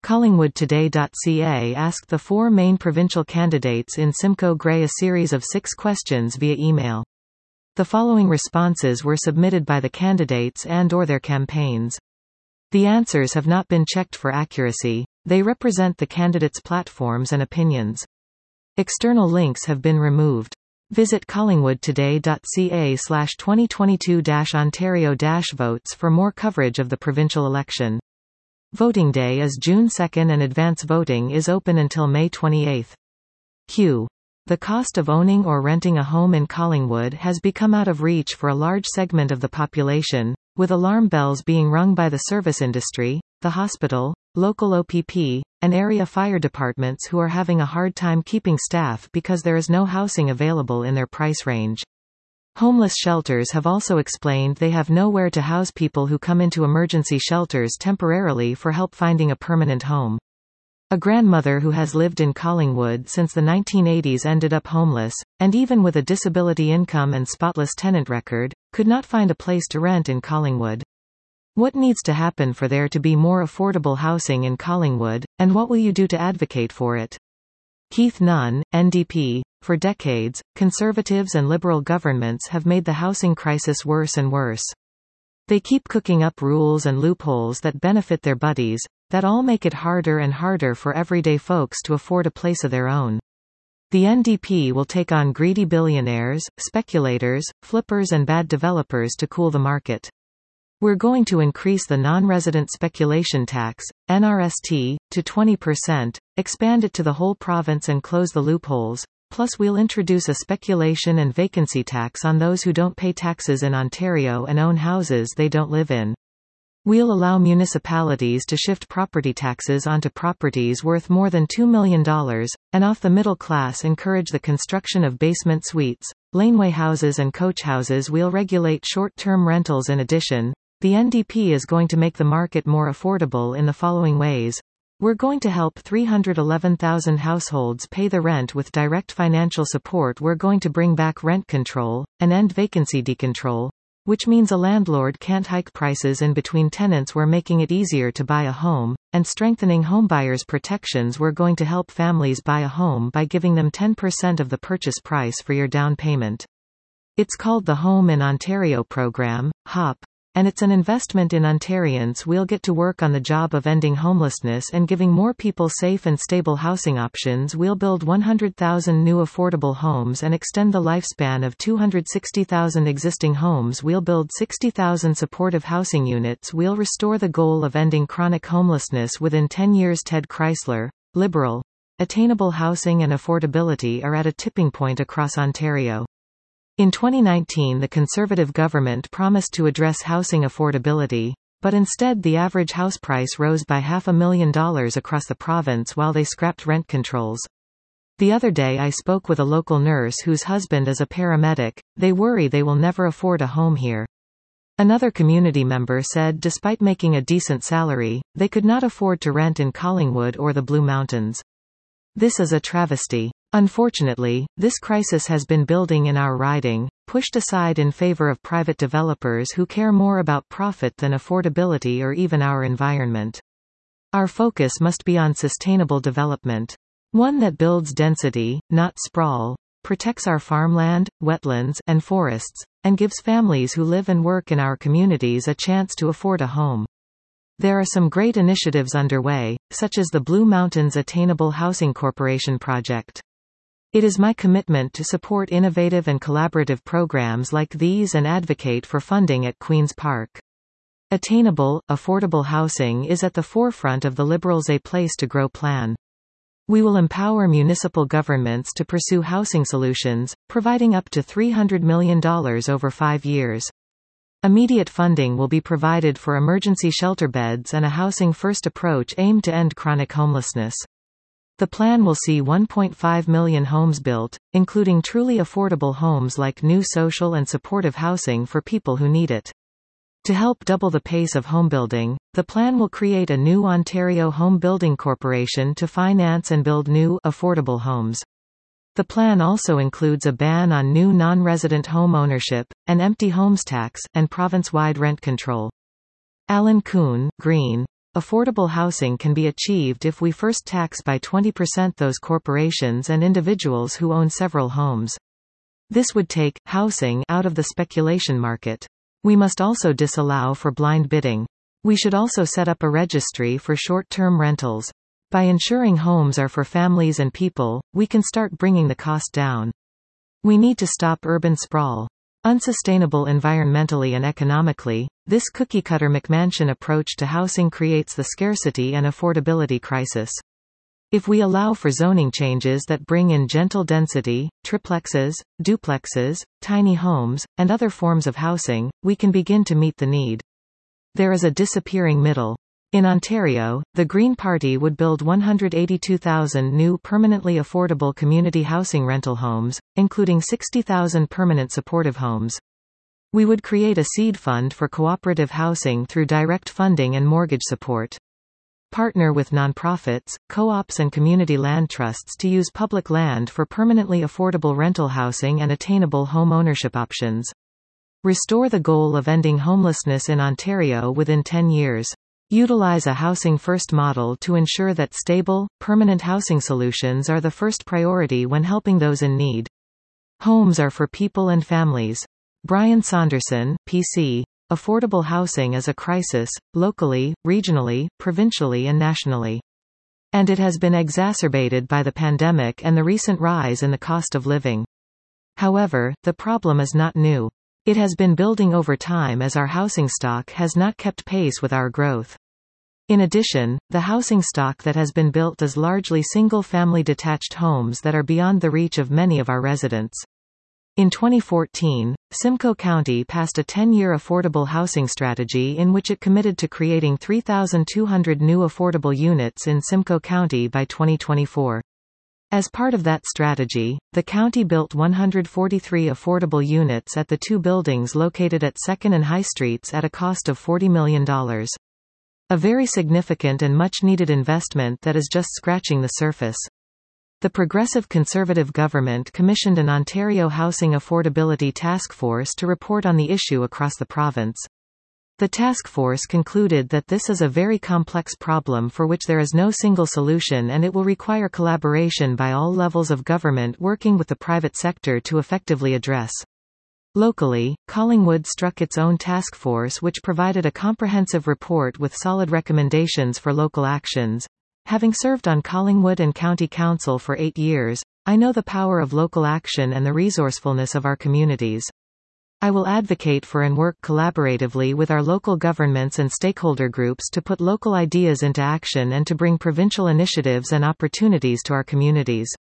Collingwoodtoday.ca asked the 4 main provincial candidates in Simcoe Grey a series of 6 questions via email. The following responses were submitted by the candidates and/or their campaigns. The answers have not been checked for accuracy. They represent the candidates' platforms and opinions. External links have been removed. Visit collingwoodtoday.ca/2022-Ontario-votes for more coverage of the provincial election. Voting day is June 2 and advance voting is open until May 28. Q. The cost of owning or renting a home in Collingwood has become out of reach for a large segment of the population, with alarm bells being rung by the service industry, the hospital, local OPP, and area fire departments who are having a hard time keeping staff because there is no housing available in their price range. Homeless shelters have also explained they have nowhere to house people who come into emergency shelters temporarily for help finding a permanent home. A grandmother who has lived in Collingwood since the 1980s ended up homeless, and even with a disability income and spotless tenant record, could not find a place to rent in Collingwood. What needs to happen for there to be more affordable housing in Collingwood, and what will you do to advocate for it? Keith Nunn, NDP. For decades, Conservatives and Liberal governments have made the housing crisis worse and worse. They keep cooking up rules and loopholes that benefit their buddies, that all make it harder and harder for everyday folks to afford a place of their own. The NDP will take on greedy billionaires, speculators, flippers and bad developers to cool the market. We're going to increase the non-resident speculation tax, NRST, to 20%, expand it to the whole province and close the loopholes, plus we'll introduce a speculation and vacancy tax on those who don't pay taxes in Ontario and own houses they don't live in. We'll allow municipalities to shift property taxes onto properties worth more than $2 million, and off the middle class encourage the construction of basement suites, laneway houses and coach houses. We'll regulate short-term rentals. In addition, the NDP is going to make the market more affordable in the following ways. We're going to help 311,000 households pay the rent with direct financial support. We're going to bring back rent control, and end vacancy decontrol, which means a landlord can't hike prices in between tenants. We're making it easier to buy a home, and strengthening homebuyers' protections. We're going to help families buy a home by giving them 10% of the purchase price for your down payment. It's called the Home in Ontario program, HOP, and it's an investment in Ontarians. We'll get to work on the job of ending homelessness and giving more people safe and stable housing options. We'll build 100,000 new affordable homes and extend the lifespan of 260,000 existing homes. We'll build 60,000 supportive housing units. We'll restore the goal of ending chronic homelessness within 10 years. Ted Chrysler, Liberal. Attainable housing and affordability are at a tipping point across Ontario. In 2019, the Conservative government promised to address housing affordability, but instead the average house price rose by $500,000 across the province while they scrapped rent controls. The other day I spoke with a local nurse whose husband is a paramedic. They worry they will never afford a home here. Another community member said despite making a decent salary, they could not afford to rent in Collingwood or the Blue Mountains. This is a travesty. Unfortunately, this crisis has been building in our riding, pushed aside in favor of private developers who care more about profit than affordability or even our environment. Our focus must be on sustainable development. One that builds density, not sprawl, protects our farmland, wetlands, and forests, and gives families who live and work in our communities a chance to afford a home. There are some great initiatives underway, such as the Blue Mountains Attainable Housing Corporation project. It is my commitment to support innovative and collaborative programs like these and advocate for funding at Queen's Park. Attainable, affordable housing is at the forefront of the Liberals' A Place to Grow plan. We will empower municipal governments to pursue housing solutions, providing up to $300 million over 5 years. Immediate funding will be provided for emergency shelter beds and a housing-first approach aimed to end chronic homelessness. The plan will see 1.5 million homes built, including truly affordable homes like new social and supportive housing for people who need it. To help double the pace of homebuilding, the plan will create a new Ontario Home Building Corporation to finance and build new, affordable homes. The plan also includes a ban on new non-resident home ownership, an empty homes tax, and province-wide rent control. Alan Kuhn, Green. affordable housing can be achieved if we first tax by 20% those corporations and individuals who own several homes. This would take housing out of the speculation market. We must also disallow for blind bidding. We should also set up a registry for short-term rentals. By ensuring homes are for families and people, we can start bringing the cost down. We need to stop urban sprawl. Unsustainable environmentally and economically, this cookie-cutter McMansion approach to housing creates the scarcity and affordability crisis. If we allow for zoning changes that bring in gentle density, triplexes, duplexes, tiny homes, and other forms of housing, we can begin to meet the need. There is a disappearing middle. In Ontario, the Green Party would build 182,000 new permanently affordable community housing rental homes, including 60,000 permanent supportive homes. We would create a seed fund for cooperative housing through direct funding and mortgage support. Partner with nonprofits, co-ops and community land trusts to use public land for permanently affordable rental housing and attainable home ownership options. Restore the goal of ending homelessness in Ontario within 10 years. Utilize a housing-first model to ensure that stable, permanent housing solutions are the first priority when helping those in need. Homes are for people and families. Brian Saunderson, PC. Affordable housing is a crisis, locally, regionally, provincially and nationally. And it has been exacerbated by the pandemic and the recent rise in the cost of living. However, the problem is not new. It has been building over time as our housing stock has not kept pace with our growth. In addition, the housing stock that has been built is largely single-family detached homes that are beyond the reach of many of our residents. In 2014, Simcoe County passed a 10-year affordable housing strategy in which it committed to creating 3,200 new affordable units in Simcoe County by 2024. As part of that strategy, the county built 143 affordable units at the two buildings located at 2nd and High Streets at a cost of $40 million. A very significant and much-needed investment that is just scratching the surface. The Progressive Conservative government commissioned an Ontario Housing Affordability Task Force to report on the issue across the province. The task force concluded that this is a very complex problem for which there is no single solution and it will require collaboration by all levels of government working with the private sector to effectively address. Locally, Collingwood struck its own task force which provided a comprehensive report with solid recommendations for local actions. Having served on Collingwood and County Council for 8 years, I know the power of local action and the resourcefulness of our communities. I will advocate for and work collaboratively with our local governments and stakeholder groups to put local ideas into action and to bring provincial initiatives and opportunities to our communities.